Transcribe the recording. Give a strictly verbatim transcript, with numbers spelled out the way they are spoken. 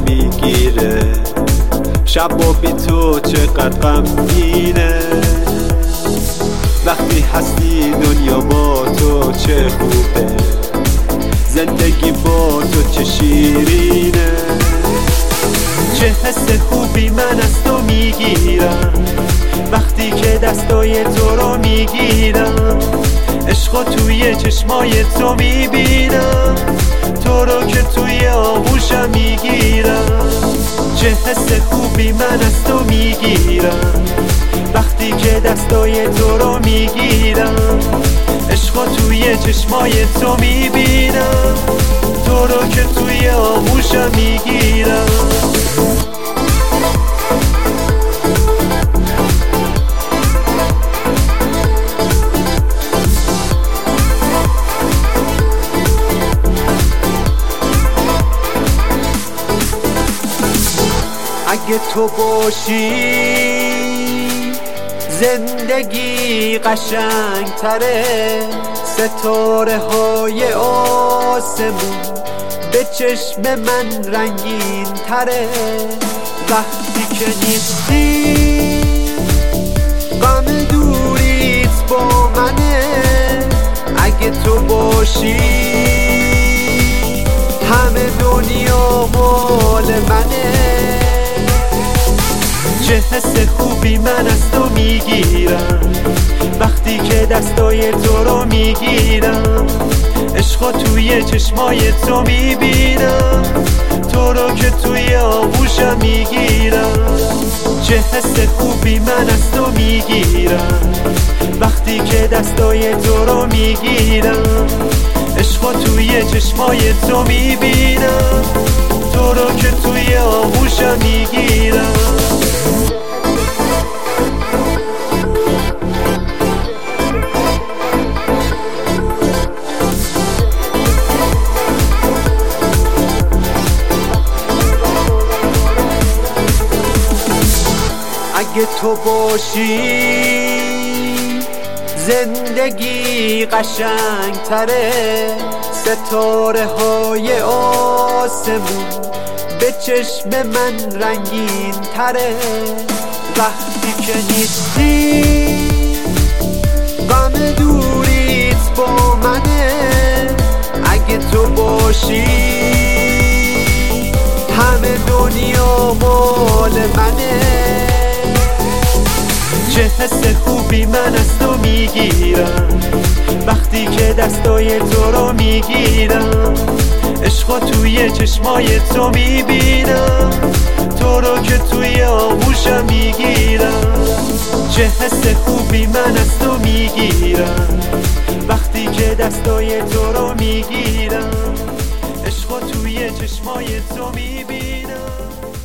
میگیره، شب و بی تو چقدر غمگینه. وقتی هستی دنیا با تو چه خوبه، زندگی با تو چه شیرینه. چه حس خوبی من از تو میگیرم وقتی که دستای تو رو میگیرم. عشقو توی چشمای تو میبینم، تو رو که توی آغوشم میگیرم. چه حس خوبی من از تو میگیرم وقتی که دستای تو رو میگیرم. عشقو توی چشمای تو میبینم، تو رو که توی آغوشم میگیرم. اگه تو باشی زندگی قشنگ تره، ستاره های آسمون به چشم من رنگین تره. وقتی که نیستی غم دوریت با منه، اگه تو باشی همه دنیا مال منه. چه حس خوبی من از تو میگیرم وقتی که دستای تو رو میگیرم. عشقو توی چشمای تو میبینم، تو رو که توی آغوشم میگیرم. چه حس خوبی من از تو میگیرم وقتی که دستای تو رو میگیرم. عشقو توی چشمای تو میبینم، تو رو که توی آغوشم میگیرم. اگه تو باشی زندگی قشنگ تره، ستاره های آسمون به چشم من رنگین تره. وقتی که نیستی غم دوریت با منه، اگه تو باشی همه دنیا مال منه. چه حس خوبی من از تو میگیرم وقتی که دستای تو رو میگیرم. عشقو توی چشمای تو میبینم، تو رو که توی آغوشم میگیرم. چه حس خوبی من از تو میگیرم وقتی که دستای تو رو میگیرم. عشقو توی چشمای تو میبینم.